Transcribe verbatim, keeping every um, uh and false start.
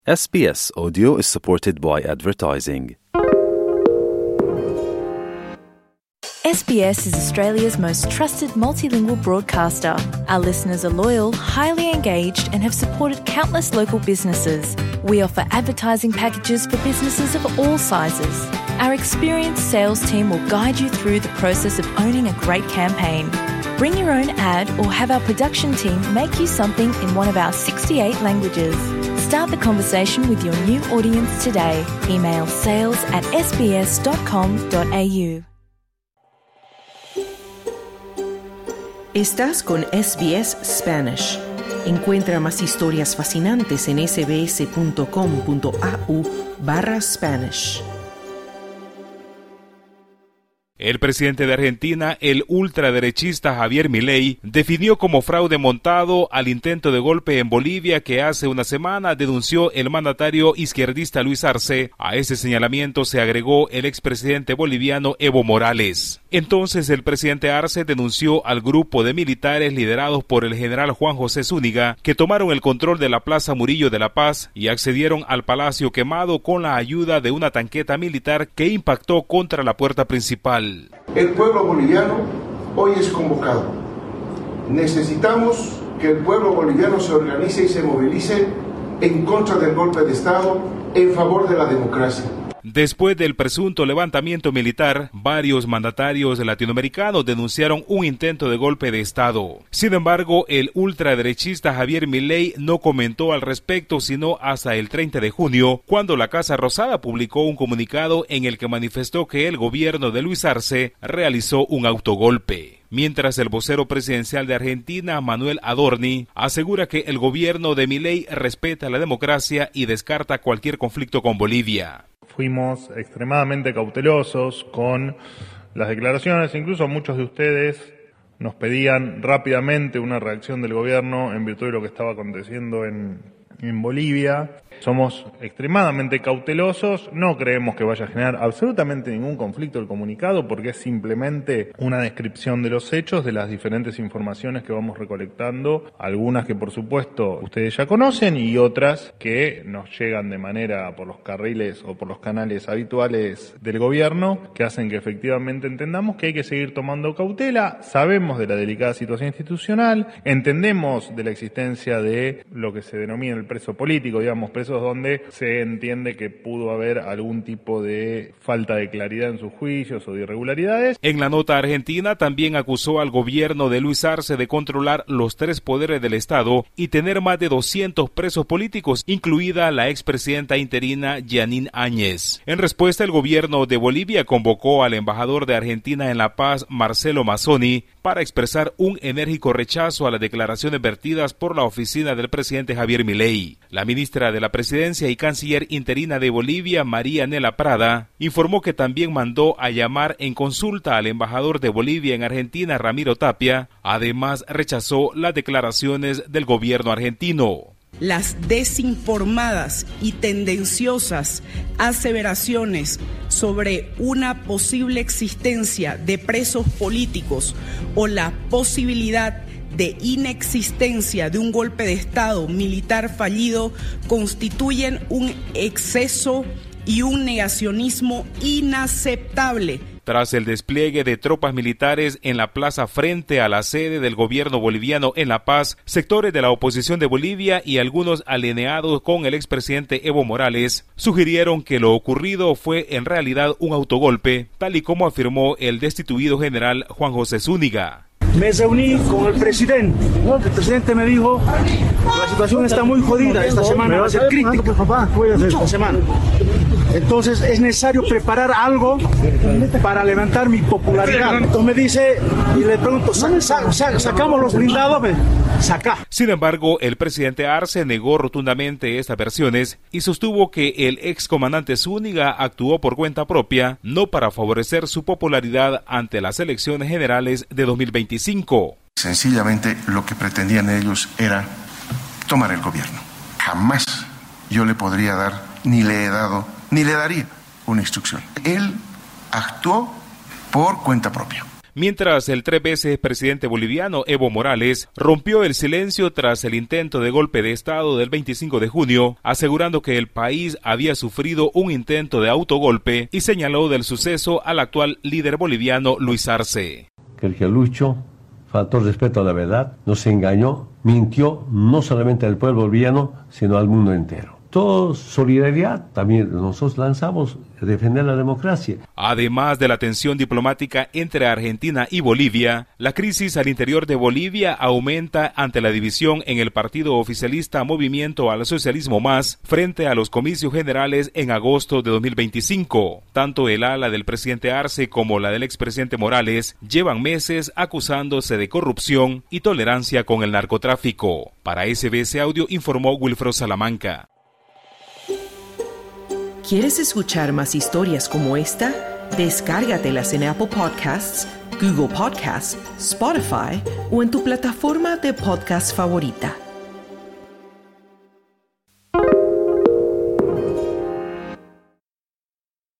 S B S Audio is supported by advertising. S B S is Australia's most trusted multilingual broadcaster. Our listeners are loyal, highly engaged, and have supported countless local businesses. We offer advertising packages for businesses of all sizes. Our experienced sales team will guide you through the process of owning a great campaign. Bring your own ad or have our production team make you something in one of our sixty-eight languages. Start the conversation with your new audience today. Email sales at s b s dot com dot a u. Estás con S B S Spanish. Encuentra más historias fascinantes en sbs.com.au barra Spanish. El presidente de Argentina, el ultraderechista Javier Milei, definió como fraude montado al intento de golpe en Bolivia que hace una semana denunció el mandatario izquierdista Luis Arce. A ese señalamiento se agregó el expresidente boliviano Evo Morales. Entonces el presidente Arce denunció al grupo de militares liderados por el general Juan José Zúñiga que tomaron el control de la Plaza Murillo de La Paz y accedieron al Palacio Quemado con la ayuda de una tanqueta militar que impactó contra la puerta principal. El pueblo boliviano hoy es convocado. Necesitamos que el pueblo boliviano se organice y se movilice en contra del golpe de Estado, en favor de la democracia. Después del presunto levantamiento militar, varios mandatarios latinoamericanos denunciaron un intento de golpe de Estado. Sin embargo, el ultraderechista Javier Milei no comentó al respecto sino hasta el treinta de junio, cuando la Casa Rosada publicó un comunicado en el que manifestó que el gobierno de Luis Arce realizó un autogolpe. Mientras el vocero presidencial de Argentina, Manuel Adorni, asegura que el gobierno de Milei respeta la democracia y descarta cualquier conflicto con Bolivia. Fuimos extremadamente cautelosos con las declaraciones, incluso muchos de ustedes nos pedían rápidamente una reacción del gobierno en virtud de lo que estaba aconteciendo en, en Bolivia. Somos extremadamente cautelosos, no creemos que vaya a generar absolutamente ningún conflicto el comunicado porque es simplemente una descripción de los hechos, de las diferentes informaciones que vamos recolectando, algunas que por supuesto ustedes ya conocen y otras que nos llegan de manera por los carriles o por los canales habituales del gobierno que hacen que efectivamente entendamos que hay que seguir tomando cautela, sabemos de la delicada situación institucional, entendemos de la existencia de lo que se denomina el preso político, digamos, preso donde se entiende que pudo haber algún tipo de falta de claridad en sus juicios o de irregularidades. En la nota argentina también acusó al gobierno de Luis Arce de controlar los tres poderes del Estado y tener más de doscientos presos políticos, incluida la expresidenta interina Jeanine Áñez. En respuesta, el gobierno de Bolivia convocó al embajador de Argentina en La Paz, Marcelo Mazzoni, para expresar un enérgico rechazo a las declaraciones vertidas por la oficina del presidente Javier Milei. La ministra de la Presidencia y canciller interina de Bolivia, María Nela Prada, informó que también mandó a llamar en consulta al embajador de Bolivia en Argentina, Ramiro Tapia. Además, rechazó las declaraciones del gobierno argentino. Las desinformadas y tendenciosas aseveraciones sobre una posible existencia de presos políticos o la posibilidad de inexistencia de un golpe de Estado militar fallido constituyen un exceso y un negacionismo inaceptable. Tras el despliegue de tropas militares en la plaza frente a la sede del gobierno boliviano en La Paz, sectores de la oposición de Bolivia y algunos alineados con el expresidente Evo Morales sugirieron que lo ocurrido fue en realidad un autogolpe, tal y como afirmó el destituido general Juan José Zúñiga. Me reuní con el presidente. El presidente me dijo, la situación está muy jodida, esta semana va a ser crítica esta semana. Entonces es necesario preparar algo para levantar mi popularidad. Entonces me dice, y le pregunto, ¿sac, sac, sac, ¿sacamos los blindados? Me saca. Sin embargo, el presidente Arce negó rotundamente estas versiones y sostuvo que el excomandante Zúñiga actuó por cuenta propia, no para favorecer su popularidad ante las elecciones generales de dos mil veinticinco. Sencillamente lo que pretendían ellos era tomar el gobierno. Jamás yo le podría dar, ni le he dado, ni le daría una instrucción. Él actuó por cuenta propia. mientras el tres veces presidente boliviano Evo Morales rompió el silencio tras el intento de golpe de Estado del veinticinco de junio, asegurando que el país había sufrido un intento de autogolpe y señaló del suceso al actual líder boliviano Luis Arce. Que el que Lucho faltó respeto a la verdad, nos engañó, mintió no solamente al pueblo boliviano, sino al mundo entero. Toda solidaridad, también nosotros lanzamos defender la democracia. Además de la tensión diplomática entre Argentina y Bolivia, la crisis al interior de Bolivia aumenta ante la división en el partido oficialista Movimiento al Socialismo Más frente a los comicios generales en agosto de dos mil veinticinco. Tanto el ala del presidente Arce como la del expresidente Morales llevan meses acusándose de corrupción y tolerancia con el narcotráfico. Para S B S Audio informó Wilfredo Salamanca. ¿Quieres escuchar más historias como esta? Descárgatelas en Apple Podcasts, Google Podcasts, Spotify o en tu plataforma de podcast favorita.